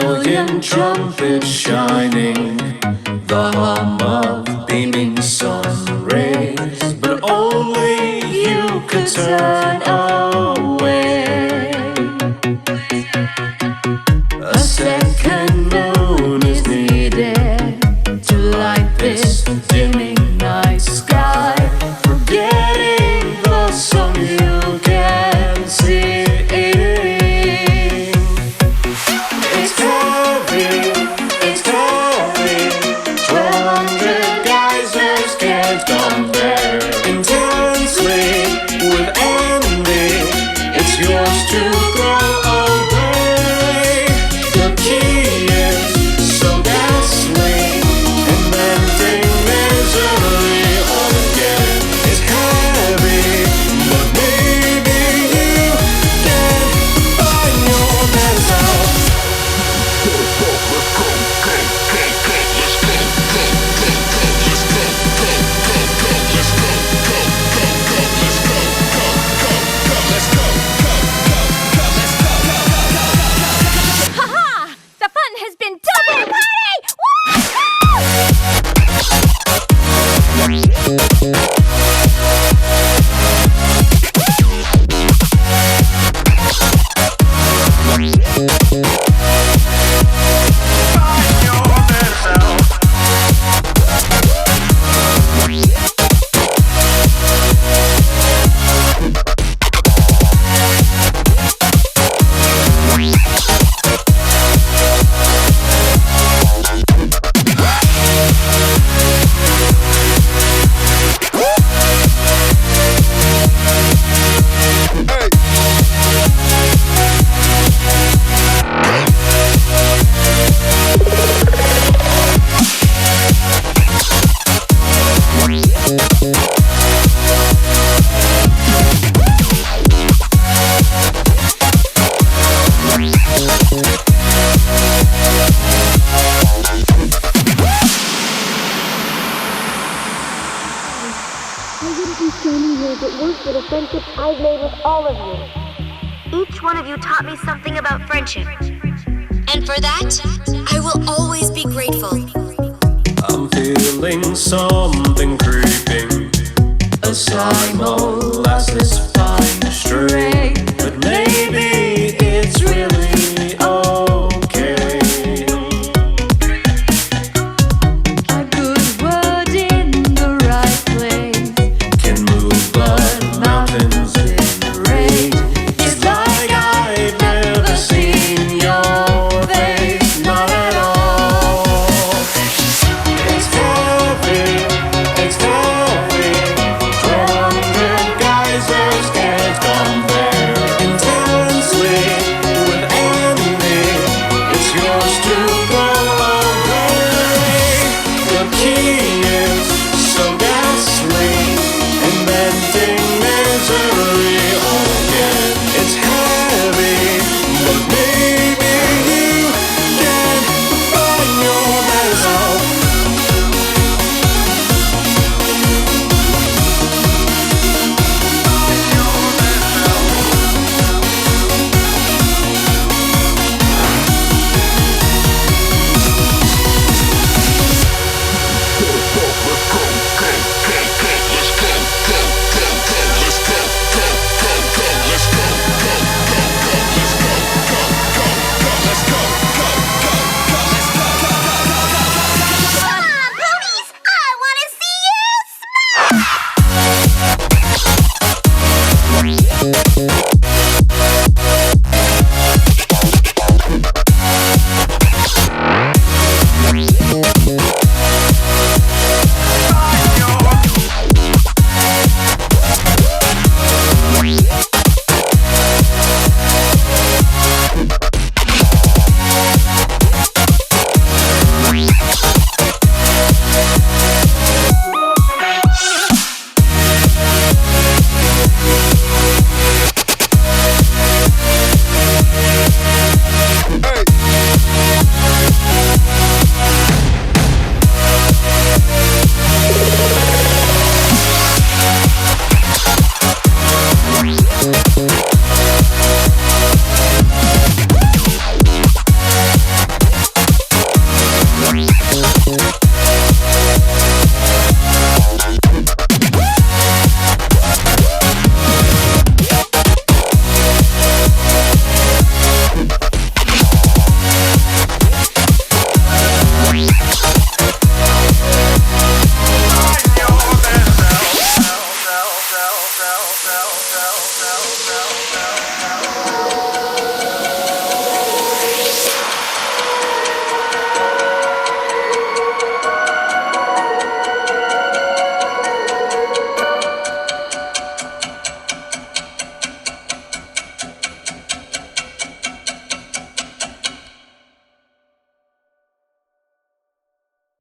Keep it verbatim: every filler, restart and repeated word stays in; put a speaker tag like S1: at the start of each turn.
S1: million trumpets shining, the hum of beaming sun rays, but only you could turn away. A second moon is needed to light this dimming night sky, forgetting the song you can sing. It's heavy, it's heavy, twelve hundred geysers can't compare. Intensely, with envy, it's yours to throw away. The key is so ghastly, inventing misery all again. It's heavy, but maybe you can find your best out.
S2: Ha-ha! The fun has been double party!
S3: I wouldn't be standing here if it weren't for the friendship I've made with all of you. Each one of you taught me something about friendship.
S4: And for that, I will always be grateful.
S1: I'm feeling something creeping, a simultaneous fine string.